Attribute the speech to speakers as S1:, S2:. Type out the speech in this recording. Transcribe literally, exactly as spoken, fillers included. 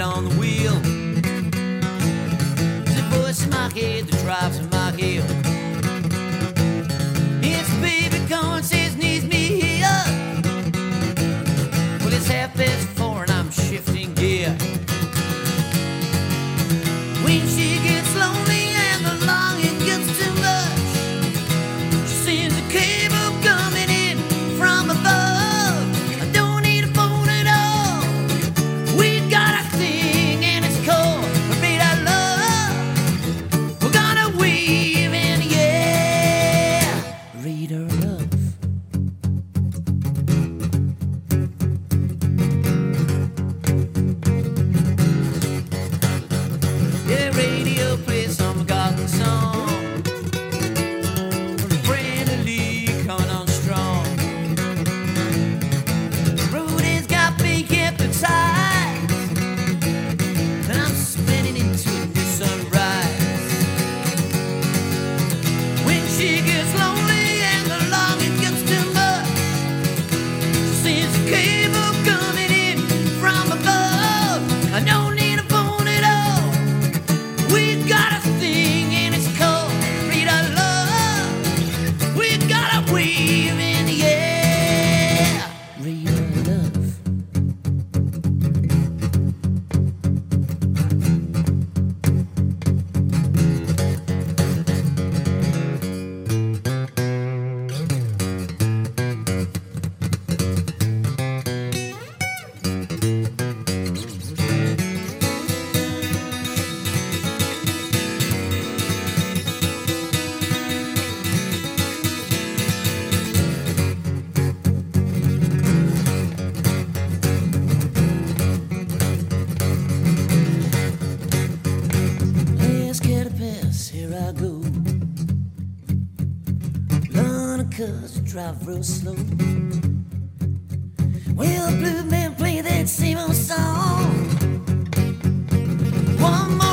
S1: on the wheel. There's a voice in my head that drives in my heel. It's baby corn says needs me here. Well, it's half past four and I'm shifting gear. When she gets lonely and the longing gets too much, she sends a cable coming in from above. I don't need a phone at all. We got a thing and it's called Radar Love. We're gonna weave in the air. Radar Love. Yeah, radio plays some forgotten song from Brandon Lee coming on strong. The road has got me hypnotized, and I'm spinning into a new sunrise. When she gets lonely and the longing gets too much, she sends a cable coming in from above. I don't need a phone at all. We've got a thing and it's called Radar Love. We've got a wave in the air. Radar Love. Last cat to pass, here I go. Learning cause I drive real slow. Well, blue man play that same old song. One more